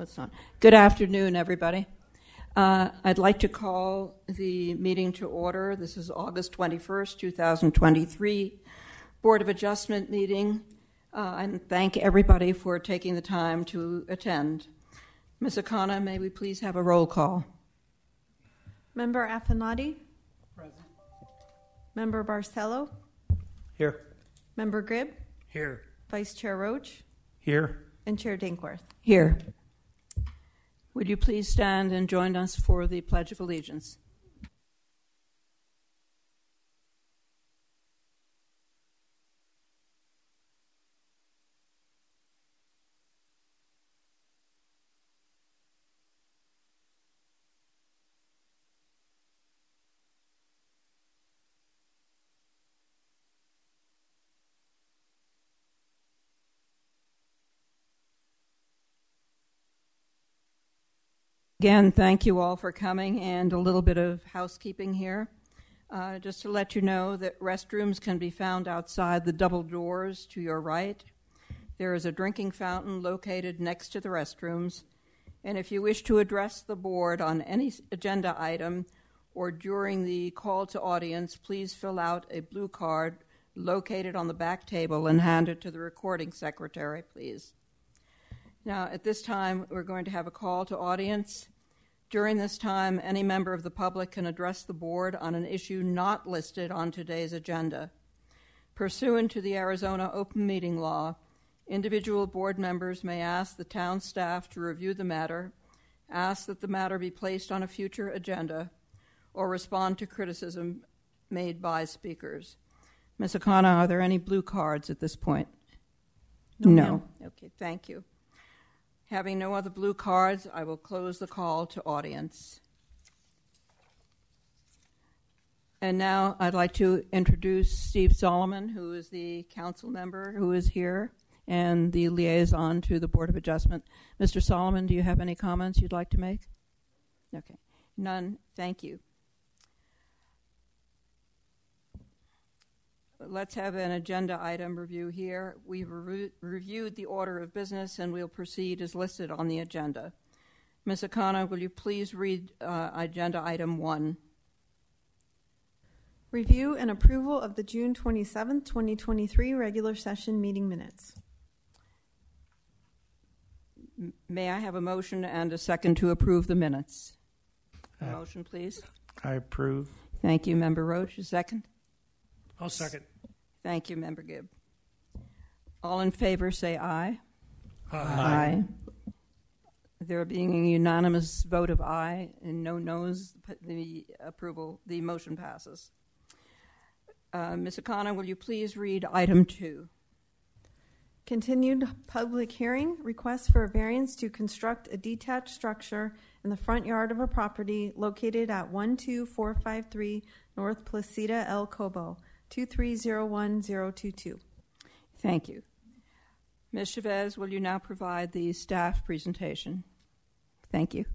it's on. Good afternoon, everybody. I'd like to call the meeting to order. This is August 21st, 2023, Board of Adjustment meeting, and thank everybody for taking the time to attend. Ms. Akana, may we please have a roll call? Member Affinati? Present. Member Barcelo? Here. Member Gribb? Here. Vice Chair Roach? Here. And Chair Dankworth. Here. Would you please stand and join us for the Pledge of Allegiance? Again, thank you all for coming, and a little bit of housekeeping here. Just to let you know that restrooms can be found outside the double doors to your right. There is a drinking fountain located next to the restrooms, and if you wish to address the board on any agenda item or during the call to audience, please fill out a blue card located on the back table and hand it to the recording secretary, please. Now, at this time, we're going to have a call to audience. During this time, any member of the public can address the board on an issue not listed on today's agenda. Pursuant to the Arizona Open Meeting Law, individual board members may ask the town staff to review the matter, ask that the matter be placed on a future agenda, or respond to criticism made by speakers. Ms. Akana, are there any blue cards at this point? No. Okay, thank you. Having no other blue cards, I will close the call to audience. And now I'd like to introduce Steve Solomon, who is the council member who is here and the liaison to the Board of Adjustment. Mr. Solomon, do you have any comments you'd like to make? Okay. None. Thank you. Let's have an agenda item review here. We've reviewed the order of business, and we'll proceed as listed on the agenda. Ms. Akana, will you please read agenda item 1? Review and approval of the June 27th, 2023 regular session meeting minutes. May I have a motion and a second to approve the minutes? A motion, please. I approve. Thank you, Member Roach. A second? I'll second. Thank you, Member Gibb. All in favor, say aye. Aye. There being a unanimous vote of aye and no noes, the motion passes. Ms. Akana, will you please read item 2? Continued public hearing, request for a variance to construct a detached structure in the front yard of a property located at 12453 North Placida El Cobo, 2301022. Thank you. Ms. Chavez, will you now provide the staff presentation? Thank you.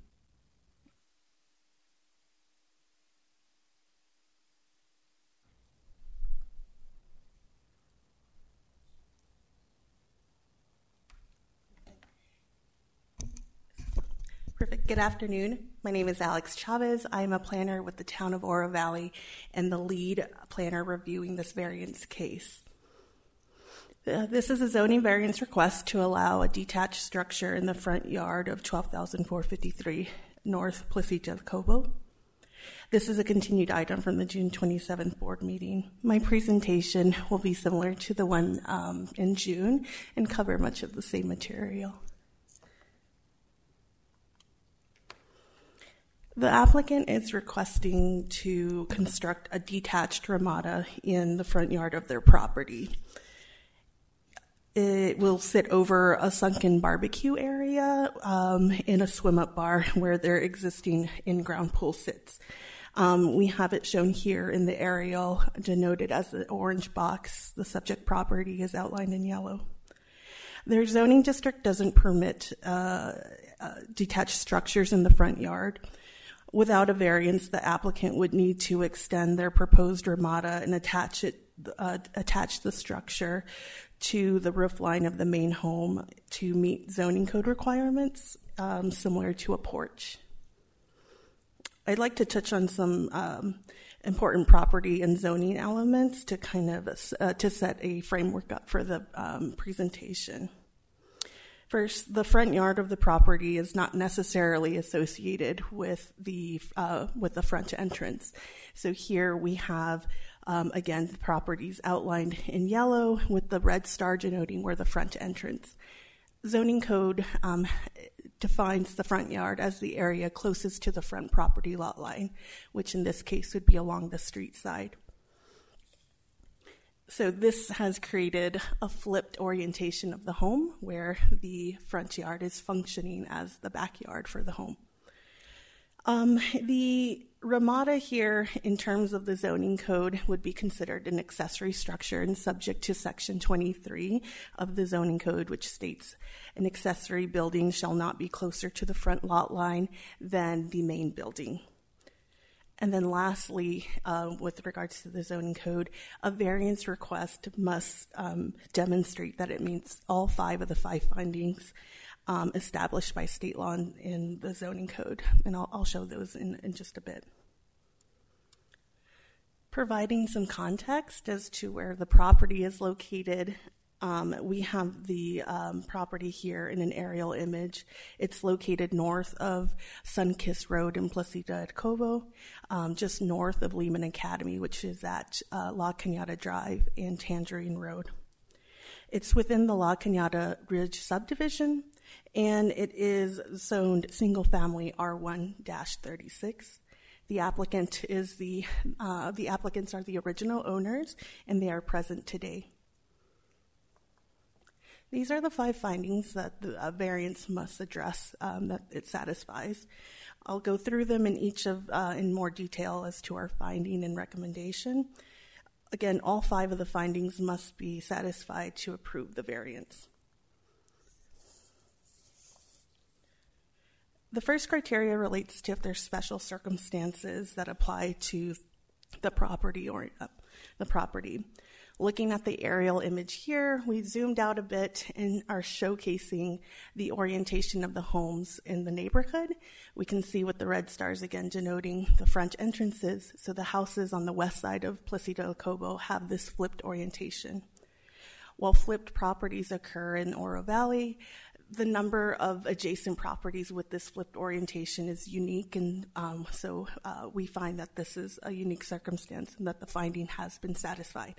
Perfect. Good afternoon. My name is Alex Chavez. I am a planner with the town of Oro Valley and the lead planner reviewing this variance case. This is a zoning variance request to allow a detached structure in the front yard of 12,453 North Placida El Cobo. This is a continued item from the June 27th board meeting. My presentation will be similar to the one in June and cover much of the same material. The applicant is requesting to construct a detached ramada in the front yard of their property. It will sit over a sunken barbecue area in a swim-up bar where their existing in-ground pool sits. We have it shown here in the aerial, denoted as the orange box. The subject property is outlined in yellow. Their zoning district doesn't permit detached structures in the front yard. Without a variance, the applicant would need to extend their proposed ramada and attach it attach the structure to the roof line of the main home to meet zoning code requirements, similar to a porch. I'd like to touch on some important property and zoning elements to kind of to set a framework up for the presentation. First, the front yard of the property is not necessarily associated with the front entrance. So here we have, again, the properties outlined in yellow with the red star denoting where the front entrance. Zoning code defines the front yard as the area closest to the front property lot line, which in this case would be along the street side. So this has created a flipped orientation of the home where the front yard is functioning as the backyard for the home. The ramada here, in terms of the zoning code, would be considered an accessory structure and subject to Section 23 of the zoning code, which states an accessory building shall not be closer to the front lot line than the main building. And then lastly, with regards to the zoning code, a variance request must demonstrate that it meets all 5 of the 5 findings established by state law in the zoning code. And I'll show those in just a bit. Providing some context as to where the property is located, we have the property here in an aerial image. It's located north of Sunkiss Road in Placido del Cobo, just north of Lehman Academy, which is at La Cañada Drive and Tangerine Road. It's within the La Cañada Ridge subdivision, and it is zoned single-family R1-36. The applicant is the applicants are the original owners, and they are present today. These are the 5 findings that the variance must address that it satisfies. I'll go through them in more detail as to our finding and recommendation. Again, all 5 of the findings must be satisfied to approve the variance. The first criteria relates to if there's special circumstances that apply to the property or the property. Looking at the aerial image here, we zoomed out a bit and are showcasing the orientation of the homes in the neighborhood. We can see with the red stars again denoting the front entrances. So the houses on the west side of Placido del Cobo have this flipped orientation. While flipped properties occur in Oro Valley, the number of adjacent properties with this flipped orientation is unique, and so we find that this is a unique circumstance and that the finding has been satisfied.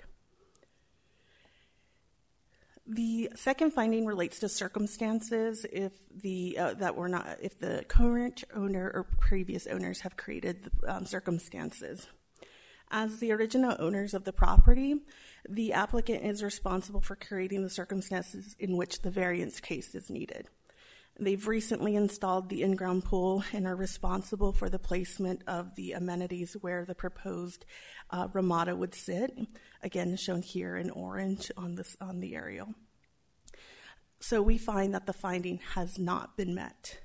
The second finding relates to circumstances if the current owner or previous owners have created the circumstances. As the original owners of the property, the applicant is responsible for creating the circumstances in which the variance case is needed. They've recently installed the in-ground pool and are responsible for the placement of the amenities where the proposed ramada would sit, again shown here in orange on the aerial. So we find that the finding has not been met.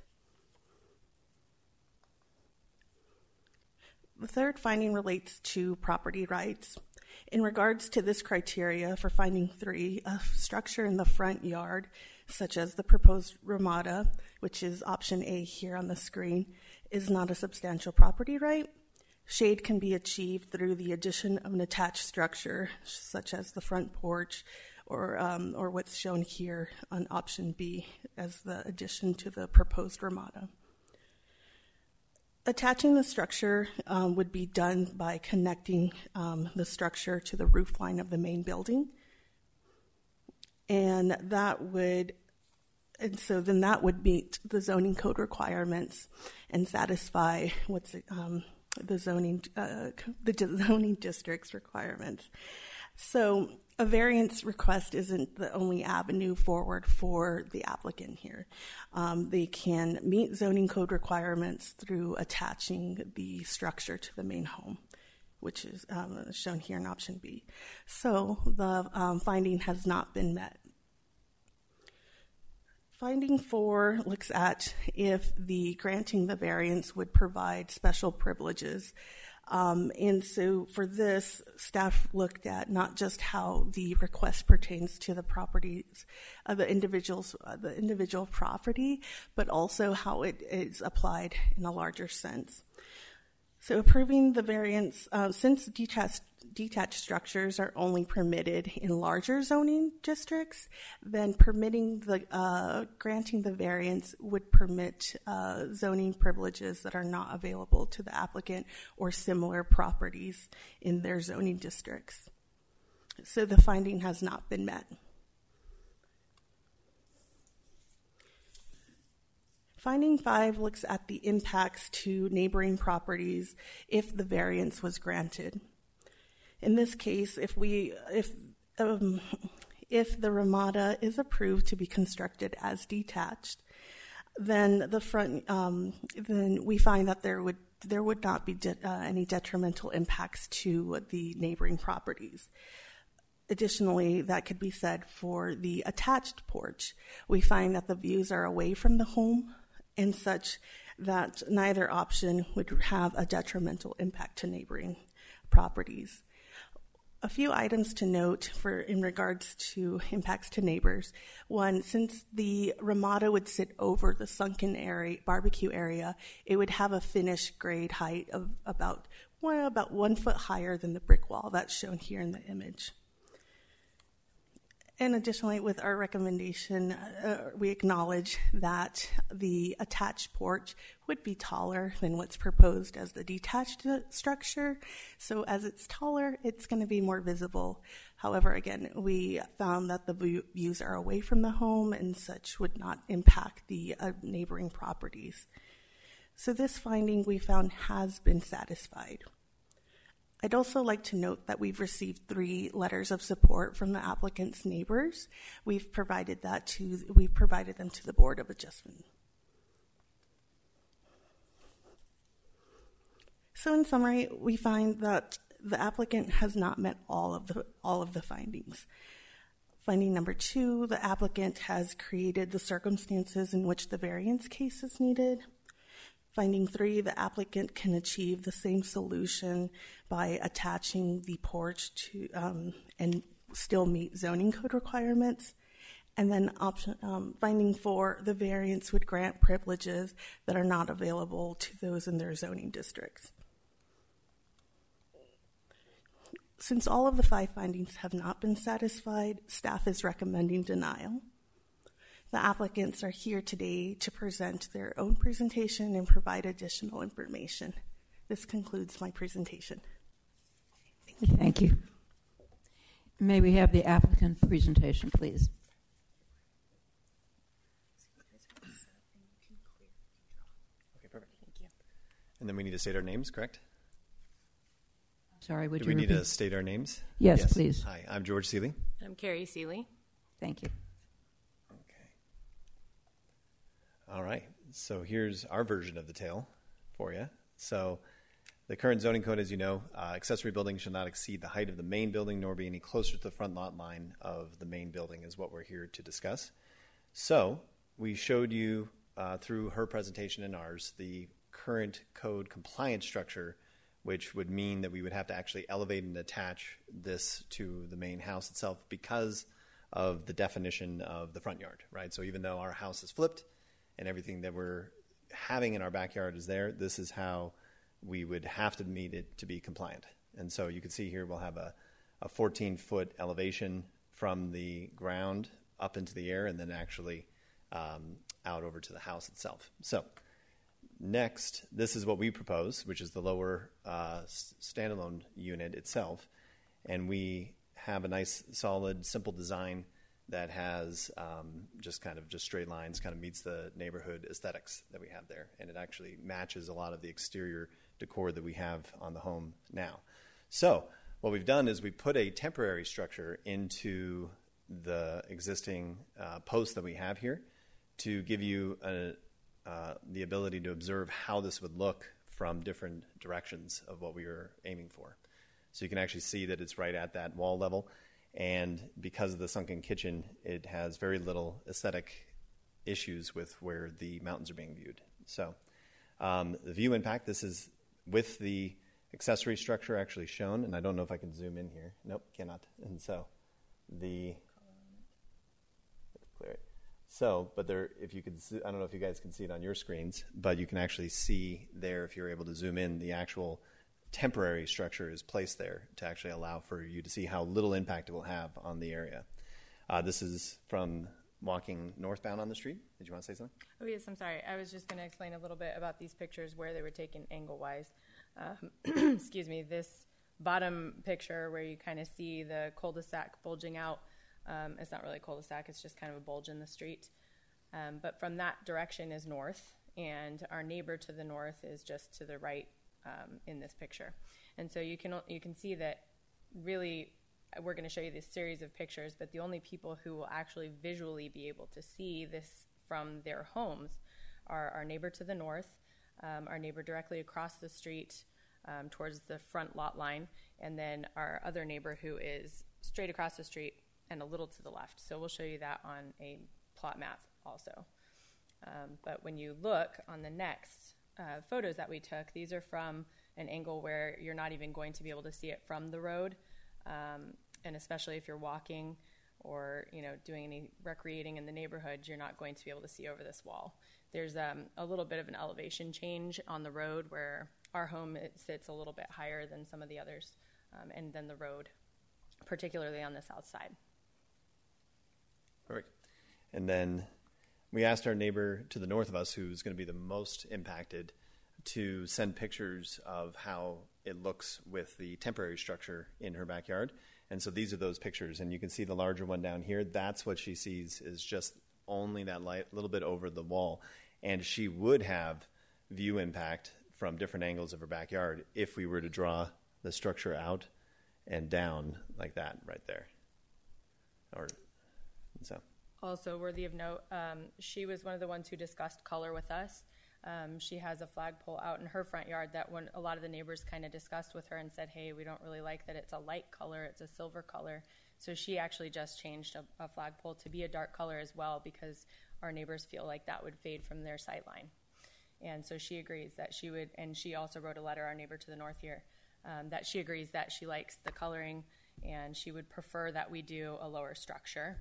The third finding relates to property rights. In regards to this criteria for finding 3, a structure in the front yard, such as the proposed ramada, which is option A here on the screen, is not a substantial property right. Shade can be achieved through the addition of an attached structure, such as the front porch, or what's shown here on option B as the addition to the proposed ramada. Attaching the structure would be done by connecting the structure to the roof line of the main building. And so then that would meet the zoning code requirements and satisfy the zoning district's requirements. So a variance request isn't the only avenue forward for the applicant here. They can meet zoning code requirements through attaching the structure to the main home, which is shown here in option B. So the finding has not been met. Finding 4 looks at if the granting the variance would provide special privileges And so for this, staff looked at not just how the request pertains to the properties, the individual property, but also how it is applied in a larger sense. So approving the variance, since detached structures are only permitted in larger zoning districts, then granting the variance would permit zoning privileges that are not available to the applicant or similar properties in their zoning districts. So the finding has not been met. Finding 5 looks at the impacts to neighboring properties if the variance was granted. In this case, if the Ramada is approved to be constructed as detached, then then we find that there would not be any detrimental impacts to the neighboring properties. Additionally, that could be said for the attached porch. We find that the views are away from the home and such that neither option would have a detrimental impact to neighboring properties. A few items to note in regards to impacts to neighbors. One, since the Ramada would sit over the sunken barbecue area, it would have a finished grade height of about 1 foot higher than the brick wall that's shown here in the image. And additionally, with our recommendation, we acknowledge that the attached porch would be taller than what's proposed as the detached structure. So as it's taller, it's going to be more visible. However, again, we found that the views are away from the home and such would not impact the neighboring properties. So this finding we found has been satisfied. I'd also like to note that we've received 3 letters of support from the applicant's neighbors. We've provided them to the Board of Adjustment. So in summary, we find that the applicant has not met all of the findings. Finding number 2, the applicant has created the circumstances in which the variance case is needed. Finding 3, the applicant can achieve the same solution by attaching the porch to and still meet zoning code requirements. And then finding 4, the variance would grant privileges that are not available to those in their zoning districts. Since all of the 5 findings have not been satisfied, staff is recommending denial. The applicants are here today to present their own presentation and provide additional information. This concludes my presentation. Thank you. May we have the applicant presentation, please? Okay, perfect. Thank you. And then we need to state our names, correct? Sorry, would Do you we need repeat? to state our names? Yes, please. Hi, I'm George Seeley. I'm Carrie Seeley. Thank you. Okay. All right. So here's our version of the tale for you. So the current zoning code, as you know, accessory buildings shall not exceed the height of the main building nor be any closer to the front lot line of the main building is what we're here to discuss. So we showed you through her presentation and ours the current code compliance structure, which would mean that we would have to actually elevate and attach this to the main house itself because of the definition of the front yard, right? So even though our house is flipped and everything that we're having in our backyard is there, this is how we would have to meet it to be compliant. And so you can see here we'll have a 14-foot elevation from the ground up into the air and then actually out over to the house itself. So next, this is what we propose, which is the lower standalone unit itself. And we have a nice, solid, simple design that has just straight lines, kind of meets the neighborhood aesthetics that we have there. And it actually matches a lot of the exterior decor that we have on the home now. So what we've done is we put a temporary structure into the existing post that we have here to give you the ability to observe how this would look from different directions of what we were aiming for. So you can actually see that it's right at that wall level. And because of the sunken kitchen, it has very little aesthetic issues with where the mountains are being viewed. So the view impact, this is with the accessory structure actually shown, and I don't know if I can zoom in here. Nope, cannot. And so clear it. So, but there, if you could, I don't know if you guys can see it on your screens, but you can actually see there, if you're able to zoom in, the actual temporary structure is placed there to actually allow for you to see how little impact it will have on the area. This is from walking northbound on the street. Did you want to say something? Oh, yes, I'm sorry. I was just going to explain a little bit about these pictures, where they were taken angle-wise. Excuse me, this bottom picture where you kind of see the cul-de-sac bulging out, it's not really a cul-de-sac, it's just kind of a bulge in the street. But from that direction is north, and our neighbor to the north is just to the right in this picture. And so you can see that really we're going to show you this series of pictures, but the only people who will actually visually be able to see this from their homes are our neighbor to the north, our neighbor directly across the street towards the front lot line, and then our other neighbor who is straight across the street and a little to the left. So we'll show you that on a plot map also. But when you look on the next photos that we took, these are from an angle where you're not even going to be able to see it from the road. And especially if you're walking or doing any recreating in the neighborhood, you're not going to be able to see over this wall. There's a little bit of an elevation change on the road where our home sits a little bit higher than some of the others, and then the road, particularly on the south side. Perfect. And then we asked our neighbor to the north of us, who's going to be the most impacted, to send pictures of how it looks with the temporary structure in her backyard. And so these are those pictures, and you can see the larger one down here. That's what she sees, is just only that light, little bit over the wall. And she would have view impact from different angles of her backyard if we were to draw the structure out and down like that right there. So. Also worthy of note, she was one of the ones who discussed color with us. She has a flagpole out in her front yard that when a lot of the neighbors kind of discussed with her and said, hey, we don't really like that it's a light color, it's a silver color. So she actually just changed a flagpole to be a dark color as well, because our neighbors feel like that would fade from their sight line. And so she agrees that she would, and she also wrote a letter, our neighbor to the north here, that she agrees that she likes the coloring and she would prefer that we do a lower structure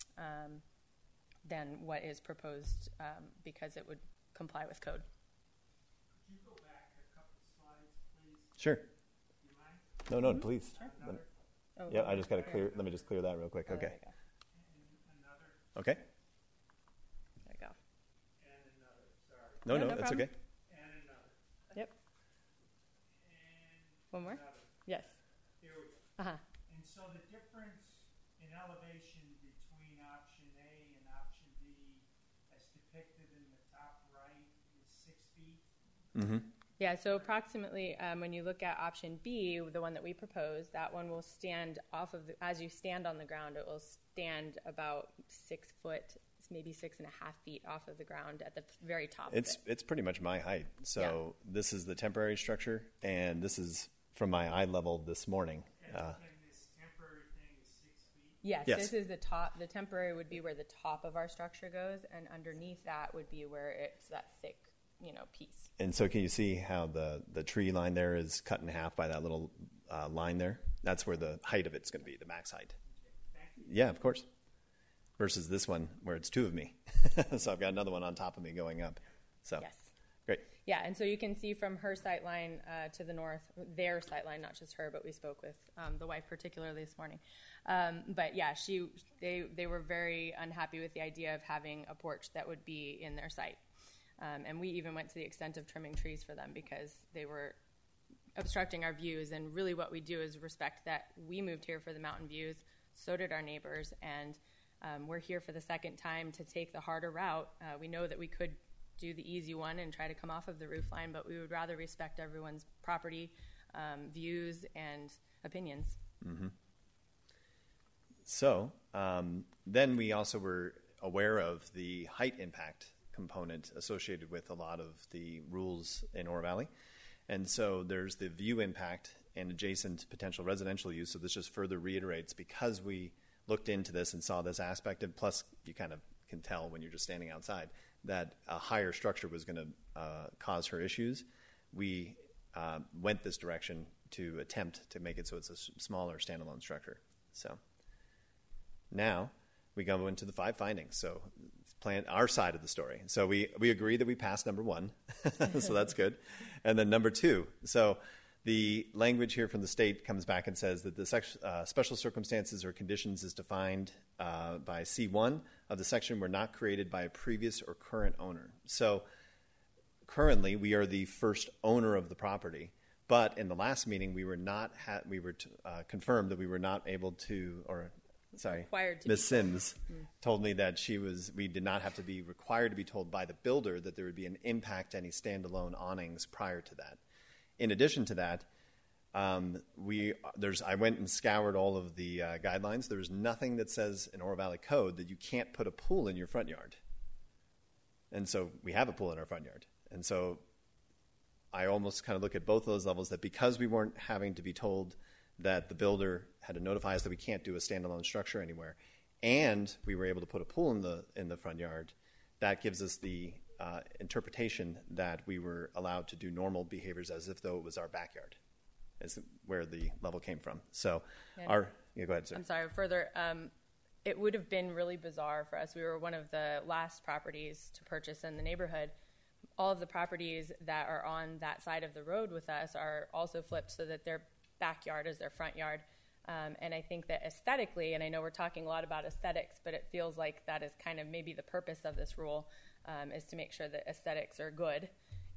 than what is proposed, because it would comply with code. Could you go back a couple slides, please? Sure. You mind? No, please. Oh, Yeah, I just got to clear. Let me just clear that real quick. Oh, Okay. there And another, Okay. you go. and another, sorry. No, Yeah, no, no that's problem. okay. And another, Yep. and One more? another. Yes. Here we go. Uh-huh. And so the difference in elevation between option A and option B, as depicted in the top right, is 6 feet. Mm-hmm. Yeah, so approximately when you look at option B, the one that we proposed, that one will stand off of, as you stand on the ground, it will stand about 6 foot, maybe 6.5 feet off of the ground at the very top of it. It's pretty much my height. So this is the temporary structure, and this is from my eye level this morning. And this temporary thing is 6 feet. Yes, Yes. this is the top. The temporary would be where the top of our structure goes, and underneath that would be where it's that thick, piece. And so can you see how the tree line there is cut in half by that little line there? That's where the height of it's going to be, the max height. Yeah, of course. Versus this one where it's 2 of me. So I've got another one on top of me going up. So Yes. great. Yeah, and so you can see from her sight line to the north, their sight line, not just her, but we spoke with the wife particularly this morning. But yeah, they were very unhappy with the idea of having a porch that would be in their sight. And we even went to the extent of trimming trees for them because they were obstructing our views. And really what we do is respect that we moved here for the mountain views, so did our neighbors, and we're here for the second time to take the harder route. We know that we could do the easy one and try to come off of the roof line, but we would rather respect everyone's property, views, and opinions. Mm-hmm. So then we also were aware of the height impact component associated with a lot of the rules in Oro Valley. And so there's the view impact and adjacent potential residential use. So this just further reiterates, because we looked into this and saw this aspect, and plus you kind of can tell when you're just standing outside that a higher structure was going to cause her issues. We went this direction to attempt to make it so it's a smaller standalone structure. So now we go into the 5 findings. So our side of the story. So we agree that we passed number 1, so that's good. And then number 2. So the language here from the state comes back and says that the special circumstances or conditions is defined by C1 of the section were not created by a previous or current owner. So currently, we are the first owner of the property, but in the last meeting, we were confirmed that we were not able to, Ms. Sims told me that we did not have to be required to be told by the builder that there would be an impact to any standalone awnings prior to that. In addition to that, I went and scoured all of the guidelines. There's nothing that says in Oro Valley Code that you can't put a pool in your front yard. And so we have a pool in our front yard. And so I almost kind of look at both of those levels, that because we weren't having to be told that the builder had to notify us that we can't do a standalone structure anywhere, and we were able to put a pool in the front yard, that gives us the interpretation that we were allowed to do normal behaviors as if though it was our backyard, is where the level came from. So go ahead, sir. I'm sorry, further, it would have been really bizarre for us. We were one of the last properties to purchase in the neighborhood. All of the properties that are on that side of the road with us are also flipped so that their backyard is their front yard. And I think that aesthetically, and I know we're talking a lot about aesthetics, but it feels like that is kind of maybe the purpose of this rule, is to make sure that aesthetics are good.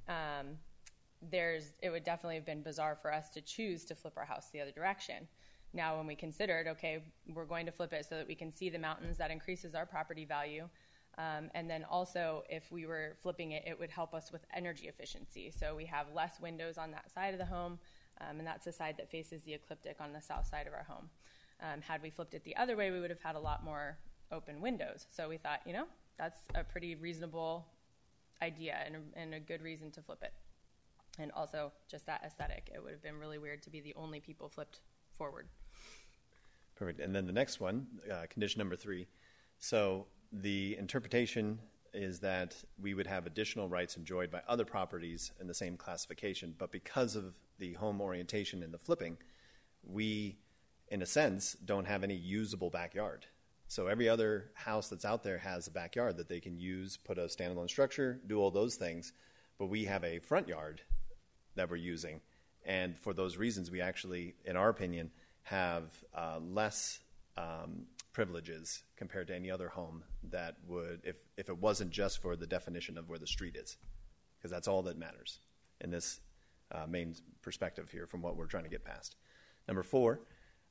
It would definitely have been bizarre for us to choose to flip our house the other direction. Now, when we considered, okay, we're going to flip it so that we can see the mountains, that increases our property value. And then also, if we were flipping it, it would help us with energy efficiency. So we have less windows on that side of the home, and that's the side that faces the ecliptic on the south side of our home. Had we flipped it the other way, we would have had a lot more open windows. So we thought, that's a pretty reasonable idea and a good reason to flip it. And also, just that aesthetic. It would have been really weird to be the only people flipped forward. Perfect. And then the next one, condition number 3. So the interpretation is that we would have additional rights enjoyed by other properties in the same classification, but because of the home orientation and the flipping, we, in a sense, don't have any usable backyard. So every other house that's out there has a backyard that they can use, put a standalone structure, do all those things, but we have a front yard that we're using, and for those reasons, we actually, in our opinion, have less privileges compared to any other home that would, if it wasn't just for the definition of where the street is, because that's all that matters in this main perspective here from what we're trying to get past. Number 4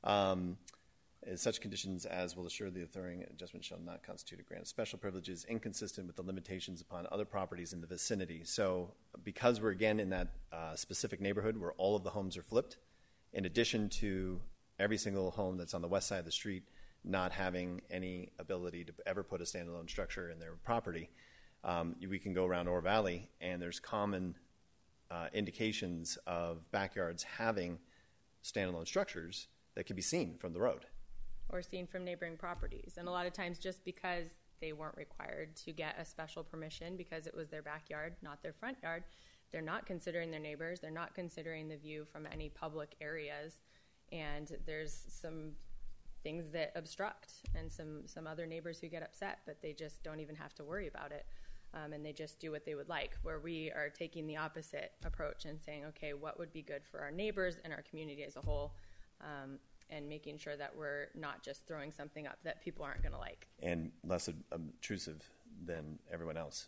is such conditions as will assure the authority adjustment shall not constitute a grant of special privileges inconsistent with the limitations upon other properties in the vicinity. So because we're again in that specific neighborhood where all of the homes are flipped, in addition to every single home that's on the west side of the street not having any ability to ever put a standalone structure in their property, we can go around Oro Valley, and there's common indications of backyards having standalone structures that can be seen from the road. Or seen from neighboring properties. And a lot of times just because they weren't required to get a special permission because it was their backyard, not their front yard, they're not considering their neighbors, they're not considering the view from any public areas, and there's some things that obstruct and some other neighbors who get upset, but they just don't even have to worry about it, and they just do what they would like, where we are taking the opposite approach and saying, okay, what would be good for our neighbors and our community as a whole, and making sure that we're not just throwing something up that people aren't going to like. And less obtrusive than everyone else.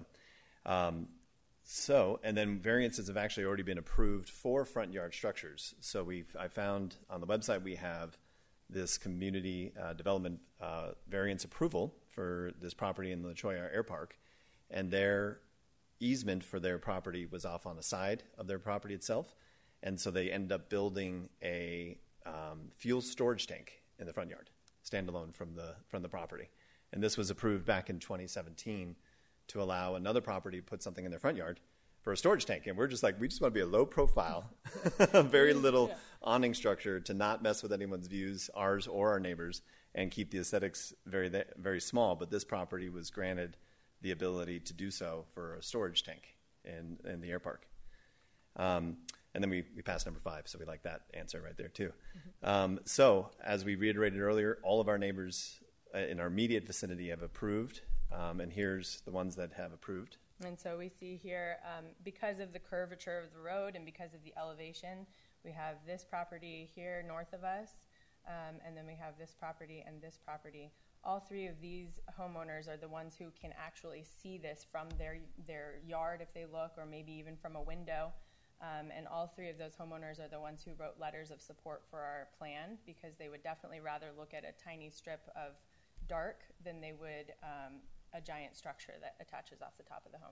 And then variances have actually already been approved for front yard structures. So I found on the website we have this community development variance approval for this property in the Choya Air Park, and their easement for their property was off on the side of their property itself, and so they ended up building a fuel storage tank in the front yard, standalone from the property. And this was approved back in 2017 to allow another property to put something in their front yard for a storage tank. And we're just like, we just want to be a low profile, very little awning structure to not mess with anyone's views, ours or our neighbors, and keep the aesthetics very, very small. But this property was granted the ability to do so for a storage tank in the air park. And And then we passed number 5, so we like that answer right there too. So as we reiterated earlier, all of our neighbors in our immediate vicinity have approved, and here's the ones that have approved. And so we see here, because of the curvature of the road and because of the elevation, we have this property here north of us, and then we have this property and this property. All 3 of these homeowners are the ones who can actually see this from their yard if they look, or maybe even from a window. And all 3 of those homeowners are the ones who wrote letters of support for our plan, because they would definitely rather look at a tiny strip of dark than they would a giant structure that attaches off the top of the home.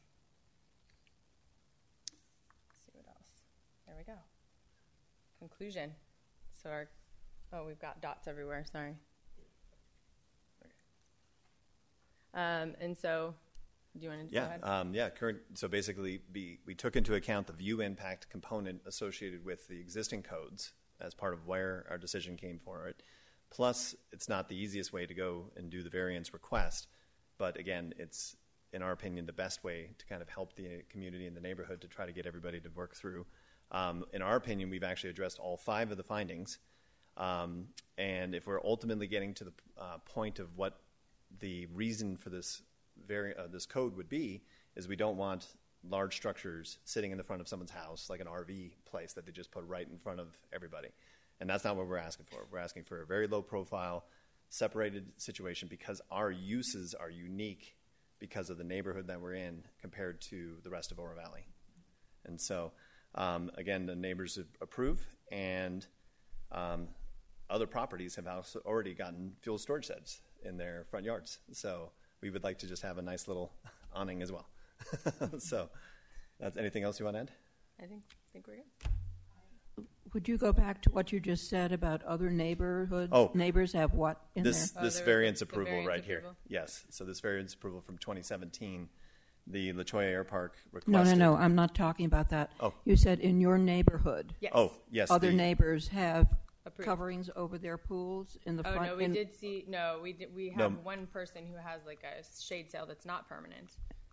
Let's see what else. There we go. Conclusion. So we've got dots everywhere, sorry. And so, do you want to go ahead? So basically, we took into account the view impact component associated with the existing codes as part of where our decision came for it. Plus, it's not the easiest way to go and do the variance request, but again, it's, in our opinion, the best way to kind of help the community and the neighborhood to try to get everybody to work through. In our opinion, we've actually addressed all 5 of the findings, and if we're ultimately getting to the point of what the reason for this code would be, is we don't want large structures sitting in the front of someone's house, like an RV place that they just put right in front of everybody. And that's not what we're asking for. We're asking for a very low profile, separated situation, because our uses are unique because of the neighborhood that we're in compared to the rest of Oro Valley. And so, again, the neighbors approve, and other properties have also already gotten fuel storage sheds in their front yards. So we would like to just have a nice little awning as well. So that's anything else you want to add? I think we're good. Would you go back to what you just said about other neighborhoods? Neighbors have what in there? This variance approval variance right approval? here. Yes. So this variance approval from 2017, the La Cholla Air Park requested. No. I'm not talking about that. Oh. You said in your neighborhood. Yes. Oh, yes. Other neighbors have Approved. Coverings over their pools in the front. Oh no, we have one person who has like a shade sail that's not permanent.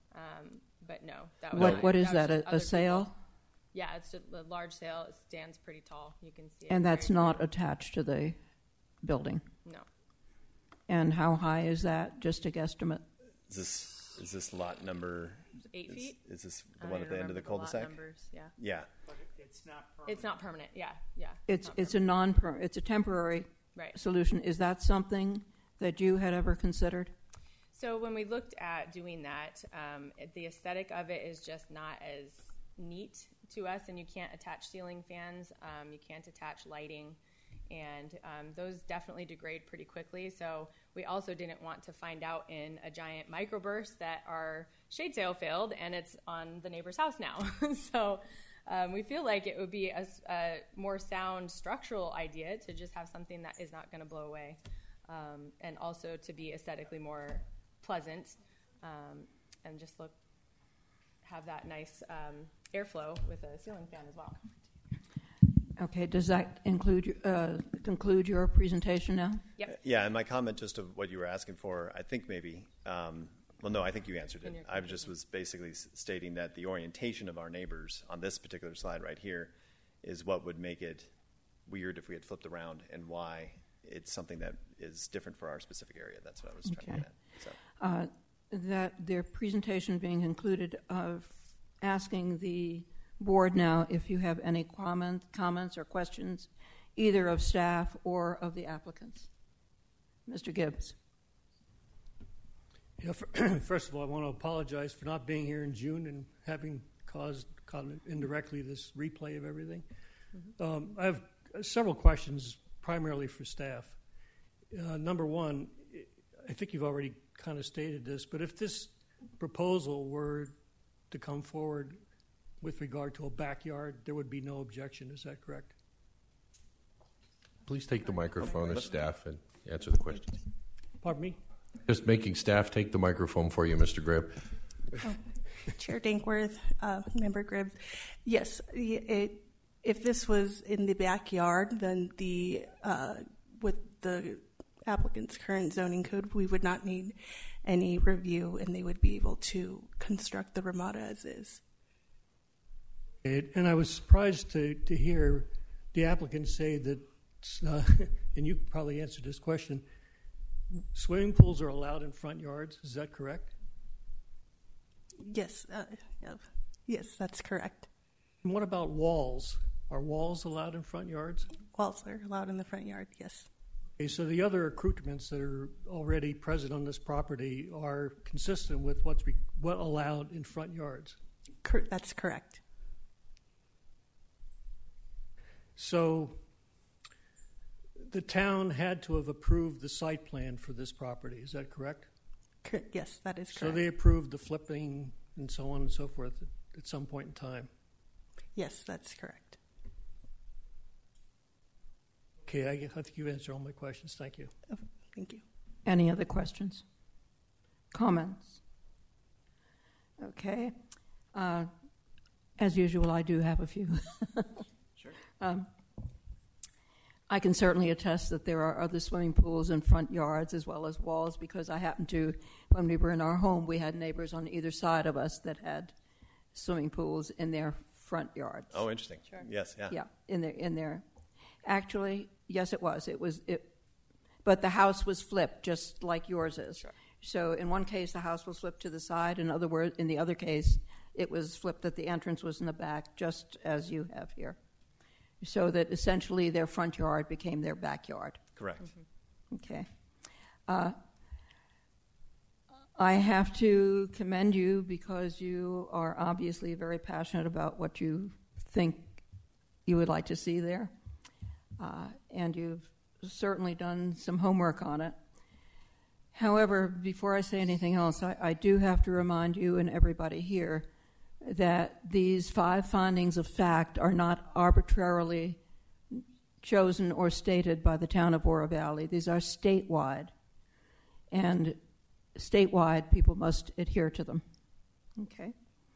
But no, that was what is that? was A sail? people. Yeah, it's a large sail. It stands pretty tall. You can see it. And that's very not clearly. attached to the building. No. And how high is that? Just a guesstimate. Is this lot number 8 feet? Is this the I one don't at the end of the remember lot cul-de-sac? numbers, yeah. Yeah. But it's not permanent. It's not permanent. Yeah. It's not it's a temporary Right. solution. Is that something that you had ever considered? So when we looked at doing that, the aesthetic of it is just not as neat to us, and you can't attach ceiling fans, you can't attach lighting, and those definitely degrade pretty quickly. So we also didn't want to find out in a giant microburst that our shade sail failed and it's on the neighbor's house now. So we feel like it would be a more sound structural idea to just have something that is not going to blow away, and also to be aesthetically more pleasant, and just have that nice airflow with a ceiling fan as well. Okay, does that conclude your presentation now? Yep. Yeah, and my comment just of what you were asking for, I think maybe, well, no, I think you answered it. I just was basically stating that the orientation of our neighbors on this particular slide right here is what would make it weird if we had flipped around, and why it's something that is different for our specific area. That's what I was trying to get at. So. That their presentation being concluded, asking the board now if you have any comments or questions, either of staff or of the applicants. Mr. Gibbs. Yeah, first of all, I want to apologize for not being here in June and having caused indirectly this replay of everything. Mm-hmm. I have several questions, primarily for staff. Number one, I think you've already kind of stated this, but if this proposal were to come forward with regard to a backyard, there would be no objection. Is that correct? Please take the microphone as staff and answer the questions. Pardon me? Just making staff take the microphone for you, Mr. Gribb. Chair Dankworth, Member Gribb. Yes, if this was in the backyard, then with the applicant's current zoning code, we would not need any review, and they would be able to construct the Ramada as is. And I was surprised to hear the applicant say that, and you probably answered this question, swimming pools are allowed in front yards. Is that correct? Yes, yes, that's correct. And what about walls? Are walls allowed in front yards? Walls are allowed in the front yard, yes. Okay, so the other accoutrements that are already present on this property are consistent with what allowed in front yards? That's correct. So the town had to have approved the site plan for this property, is that correct? Yes, that is correct. So they approved the flipping and so on and so forth at some point in time? Yes, that's correct. Okay, I think you answered all my questions. Thank you. Oh, thank you. Any other questions? Comments? Okay. As usual, I do have a few. Sure. I can certainly attest that there are other swimming pools in front yards as well as walls, because I happened to, when we were in our home, we had neighbors on either side of us that had swimming pools in their front yards. Oh, interesting. Sure. Yes, yeah. Yeah, in there. Actually, yes, it was. But the house was flipped, just like yours is. Sure. So in one case, the house was flipped to the side. In the other case, it was flipped that the entrance was in the back, just as you have here. So that essentially their front yard became their backyard. Correct. Mm-hmm. Okay. I have to commend you because you are obviously very passionate about what you think you would like to see there. And you've certainly done some homework on it. However, before I say anything else, I do have to remind you and everybody here that these 5 findings of fact are not arbitrarily chosen or stated by the town of Oro Valley. These are statewide. And statewide, people must adhere to them. Okay?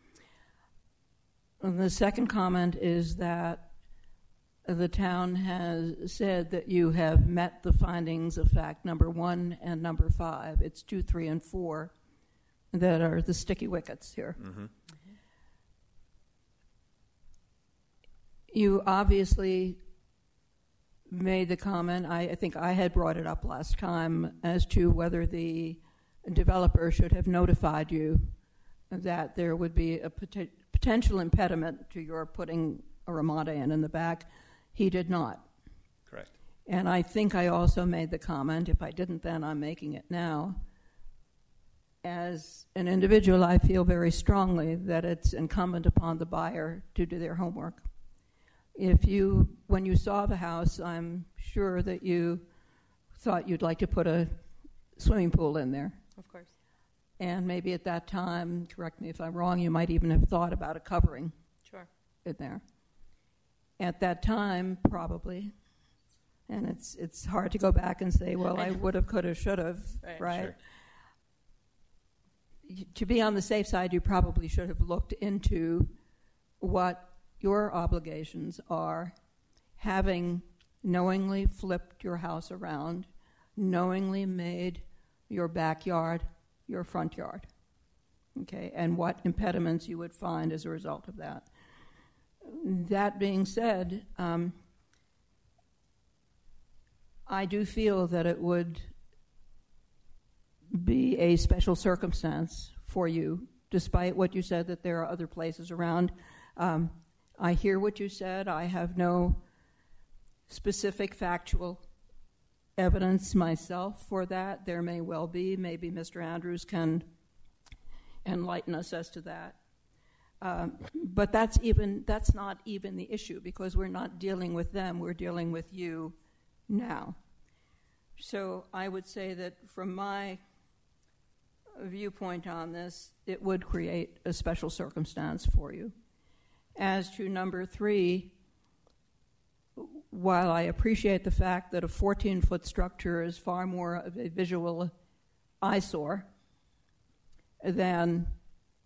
And the second comment is that the town has said that you have met the findings of fact number 1 and number 5. It's 2, 3, and 4 that are the sticky wickets here. Mm-hmm. You obviously made the comment, I think I had brought it up last time, as to whether the developer should have notified you that there would be a potential impediment to your putting a Ramada in the back. He did not. Correct. And I think I also made the comment, if I didn't then, I'm making it now. As an individual, I feel very strongly that it's incumbent upon the buyer to do their homework. When you saw the house, I'm sure that you thought you'd like to put a swimming pool in there. Of course. And maybe at that time, correct me if I'm wrong, you might even have thought about a covering Sure. in there. At that time, probably. And it's hard to go back and say, well, I would have, could have, should have, right? Sure. To be on the safe side, you probably should have looked into what your obligations are, having knowingly flipped your house around, knowingly made your backyard your front yard, okay, and what impediments you would find as a result of that. That being said, I do feel that it would be a special circumstance for you, despite what you said that there are other places around. I hear what you said. I have no specific factual evidence myself for that. There may well be. Maybe Mr. Andrews can enlighten us as to that. But that's not even the issue, because we're not dealing with them. We're dealing with you now. So I would say that from my viewpoint on this, it would create a special circumstance for you. As to number 3, while I appreciate the fact that a 14-foot structure is far more of a visual eyesore than,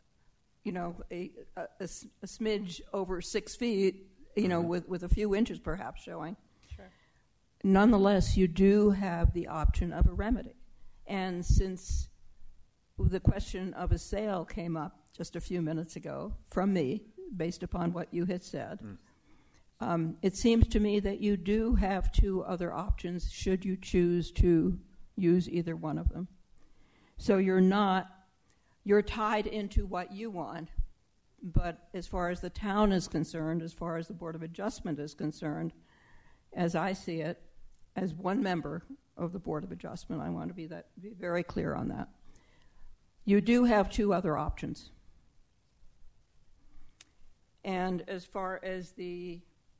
a smidge over 6 feet, with a few inches perhaps showing. Sure. Nonetheless, you do have the option of a remedy. And since the question of a sale came up just a few minutes ago from me, based upon what you had said. It seems to me that you do have two other options should you choose to use either one of them. So you're tied into what you want, but as far as the town is concerned, as far as the Board of Adjustment is concerned, as I see it, as one member of the Board of Adjustment, I want to be very clear on that. You do have two other options. And as far as the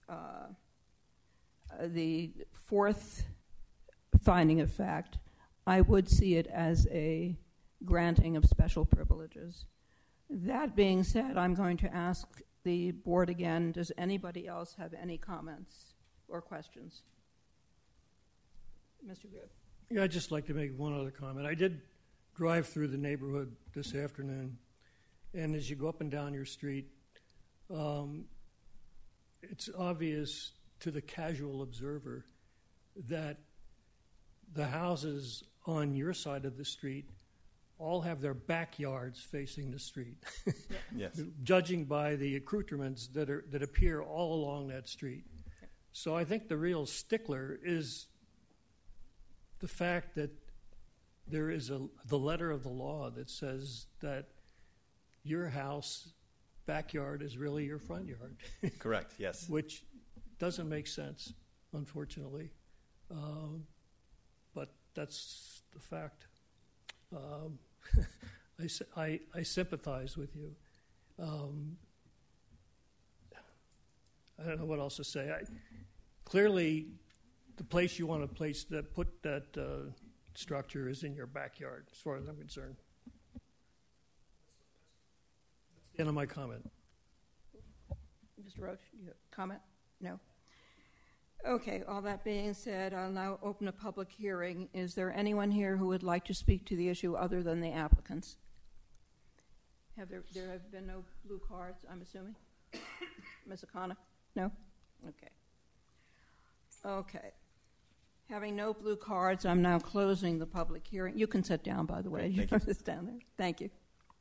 fourth finding of fact, I would see it as a granting of special privileges. That being said, I'm going to ask the board again, does anybody else have any comments or questions? Mr. Good. Yeah, I'd just like to make one other comment. I did drive through the neighborhood this afternoon, and as you go up and down your street, it's obvious to the casual observer that the houses on your side of the street all have their backyards facing the street. Yes. Judging by the accoutrements that appear all along that street. So I think the real stickler is the fact that there is the letter of the law that says that your house backyard is really your front yard. Correct, yes. Which doesn't make sense, unfortunately. But that's the fact. I sympathize with you. I don't know what else to say. Clearly, the place you want to put that structure is in your backyard, as far as I'm concerned. End of my comment. Mr. Roach, do you have a comment? No? Okay, all that being said, I'll now open a public hearing. Is there anyone here who would like to speak to the issue other than the applicants? There have been no blue cards, I'm assuming? Ms. Akana? No? Okay. Okay. Having no blue cards, I'm now closing the public hearing. You can sit down, by the way. Great, You can sit down there. Thank you.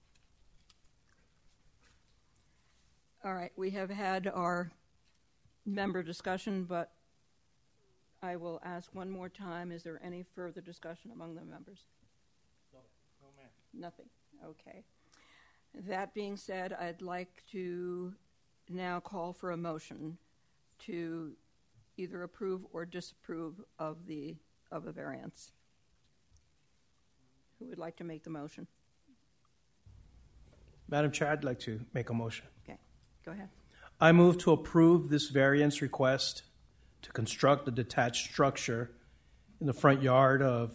All right, we have had our member discussion, but I will ask one more time, is there any further discussion among the members? No, ma'am. Nothing. Okay. That being said, I'd like to now call for a motion to either approve or disapprove of a variance. Who would like to make the motion? Madam Chair, I'd like to make a motion. Okay, go ahead. I move to approve this variance request to construct a detached structure in the front yard of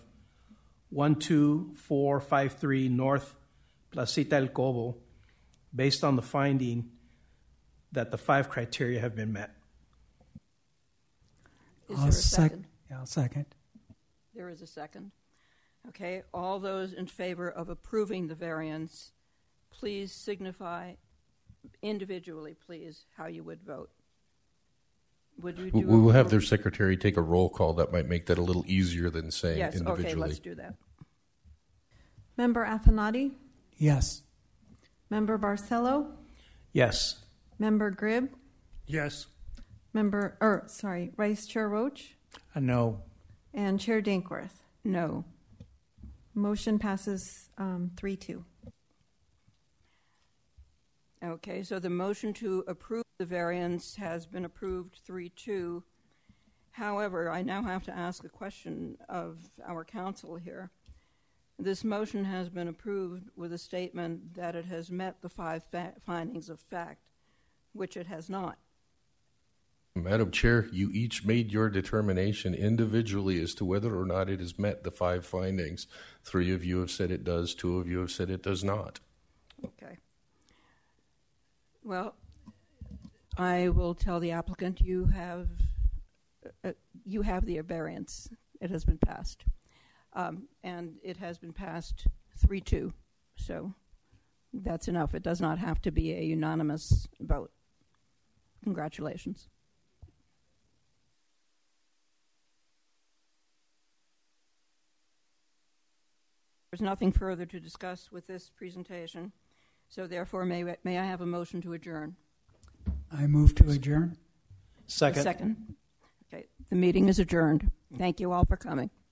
12453 North Placita El Cobo, based on the finding that the 5 criteria have been met. Is there a second? I'll second. There is a second. Okay, all those in favor of approving the variance, please signify individually, please, how you would vote. Would you do We will have their secretary take a roll call. That might make that a little easier than saying yes, individually. okay, let's do that. Member Affinati? Yes. Member Barcelo? Yes. Member Gribb? Yes. Vice Chair Roach? No. And Chair Dankworth? No. Motion passes 3-2. Okay, so the motion to approve the variance has been approved 3-2. However, I now have to ask a question of our counsel here. This motion has been approved with a statement that it has met the 5 findings of fact, which it has not. Madam Chair, you each made your determination individually as to whether or not it has met the 5 findings. 3 of you have said it does, 2 of you have said it does not. Okay. Well, I will tell the applicant you have the variance. It has been passed. And it has been passed 3-2. So that's enough. It does not have to be a unanimous vote. Congratulations. There's nothing further to discuss with this presentation. So therefore, may I have a motion to adjourn? I move to adjourn. Second. Second. Okay, the meeting is adjourned. Thank you all for coming.